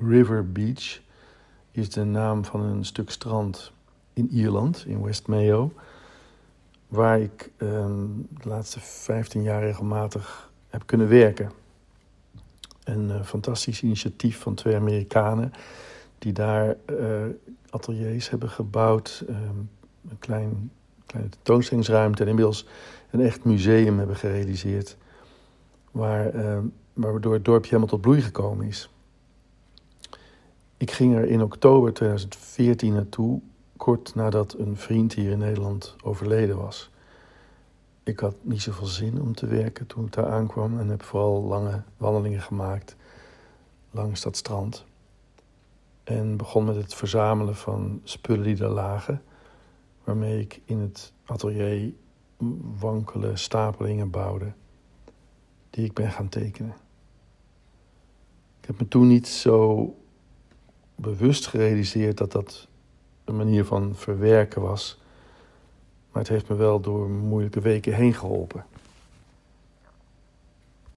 River Beach is de naam van een stuk strand in Ierland, in West Mayo, waar ik de laatste 15 jaar regelmatig heb kunnen werken. Een fantastisch initiatief van 2 Amerikanen die daar ateliers hebben gebouwd, een kleine tentoonstellingsruimte en inmiddels een echt museum hebben gerealiseerd, waardoor het dorpje helemaal tot bloei gekomen is. Ik ging er in oktober 2014 naartoe, kort nadat een vriend hier in Nederland overleden was. Ik had niet zoveel zin om te werken toen ik daar aankwam en heb vooral lange wandelingen gemaakt langs dat strand. En begon met het verzamelen van spullen die daar lagen, waarmee ik in het atelier wankele stapelingen bouwde, die ik ben gaan tekenen. Ik heb me toen niet zo bewust gerealiseerd dat dat een manier van verwerken was, maar het heeft me wel door moeilijke weken heen geholpen.